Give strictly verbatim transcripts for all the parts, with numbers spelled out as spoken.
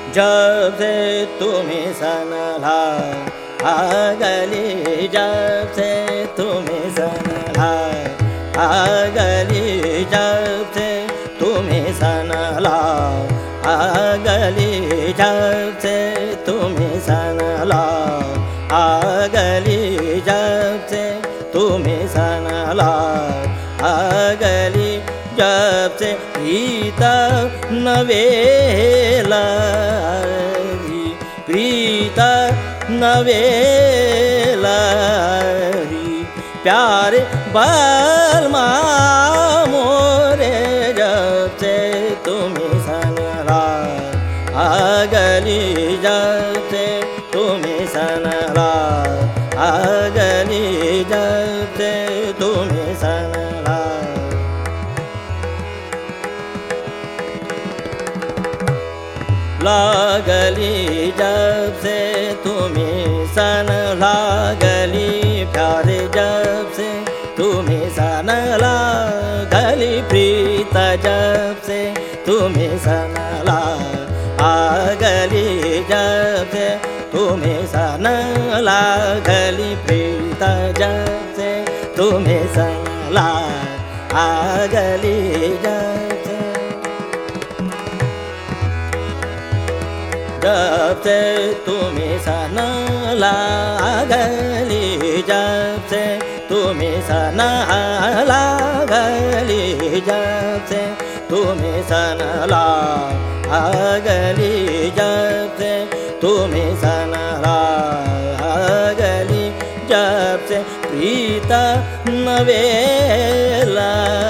जब से तुम्हें सनला आगली, जब से तुम्हें सनला आगली, जब से तुम्हें सनला आगली, जब से तुम्हें सनला आगली, जब से तुम्हें सनला आगली, जब से प्रीत नवेला प्रीत नवेला प्यारे बलमा मोरे, जब से तुम्हें सनला आगली, जब से तुम्हें सनला आगली, जब से तुम्हें सनला लागली, जब से तुम्हें सन लागली, प्यारे जब से तुम्हें सन लागली, प्रीत जब से तुम्हें सन लागली, जब से तुम्हें सन लागली, प्रीत जब से तुम्हें सन लागली, जब जब से तुम्हें सन लागली, जब से तुम्हें सन लागली, जब से तुम्हें सन लागली, जब से तुम्हें सन लागली, जब से प्रीत नवेला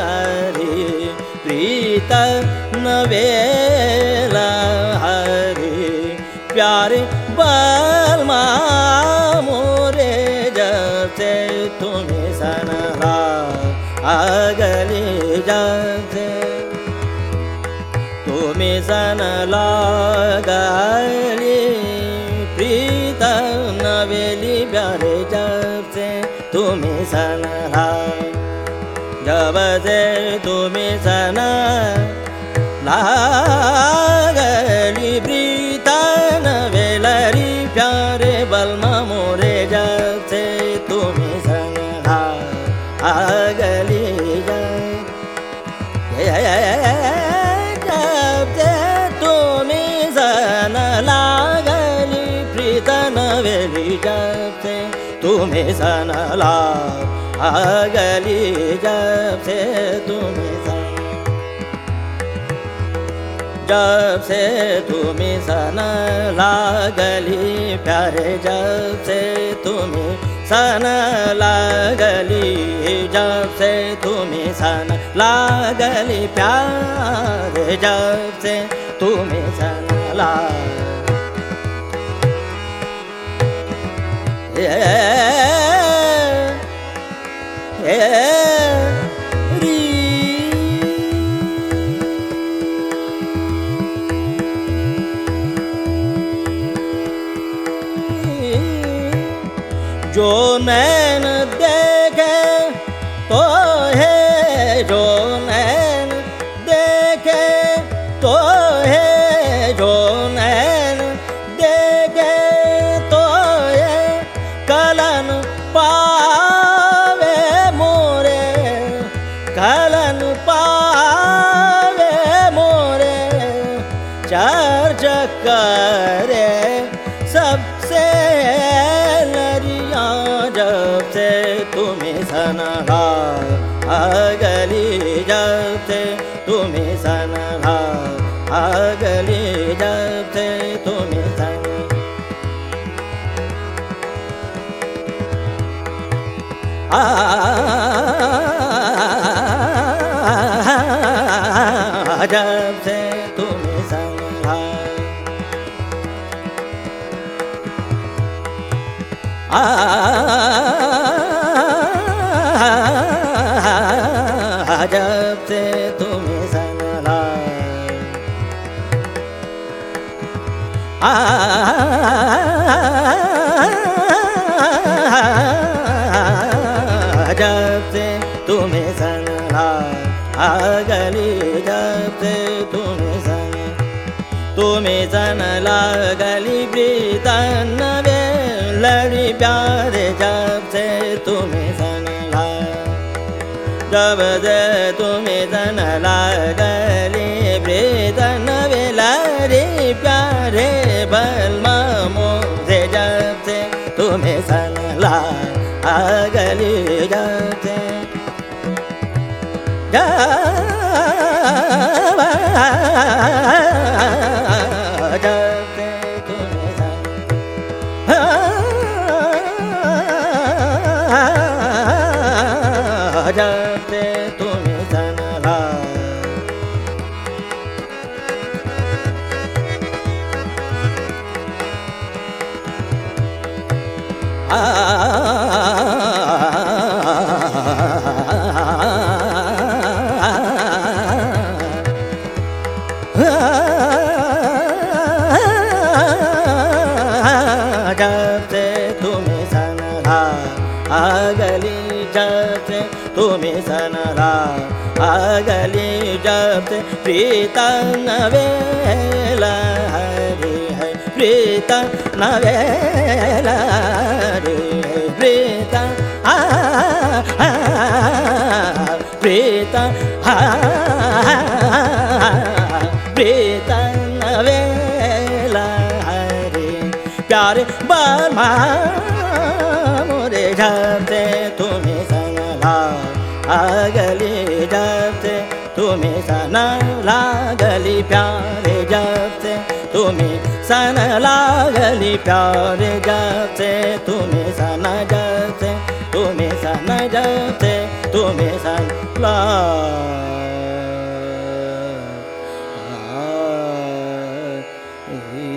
प्रीत नवेला प्यारे बलमा मोरे, जब से तुम्हें सनला आगली, जब से तुम्हें सनला आगली, प्रीत नवेली, प्यारे जब से तुम्हें सनला, जब से तुम्हें सनला आगली, प्रीत नवेलरी, प्यारे बलमा मोरे, जब से तुम्हें सनला आगली, जब से तुम्हें सनला आगली, प्रीत नवेली, जब से तुम्हें सनला आगली, जब से तुम्हें जब से तुम्हें सन लागली, प्यारे जब से तुम्हें सन लागली, जब से तुम्हें सन लागली, प्यारे जब से तुम्हें सन जो नैन देखे तो है, जो नैन देखे तो है, जो नैन देखे तो है, कलन पावे मोरे, कलन पावे मोरे, चार चक्करे सबसे जब से तुम्हें सनला आगली, जब से तुम्हें सनला आगली, जब से तुम्हें सन जब से तुम्हें सनला जब से तुम्हें सनला जब से तुम्हें सनला आगली, जब से तुम्हें सन तुम्हें सन लागली प्रीतन वे लड़ी प्यारे जब से तुम्हें सन ला जब से तुम्हें सन लागली प्रीतन वे लड़ी प्यारे बलमा मोसे जब से तुम्हें सन ला लागली जब से जब से तुम्हें सन ला जब से तुम्हें सन ला अगली जब से तुम्हें सन ला अगली जब से प्रीतन वेला हरि है प्रीतन वेला हरि है प्रीतन आ प्रीतन प्रीतन वेला हरि प्यारे बलमा मोरे जब से तुम्हें सन ला अगली जब से तुम्हें सन लागली प्यारे जब से तुम्हें सन लागली प्यारे जब से तुम्हें सन जब से तुम्हें सन जब से तुम्हें सन ला Ah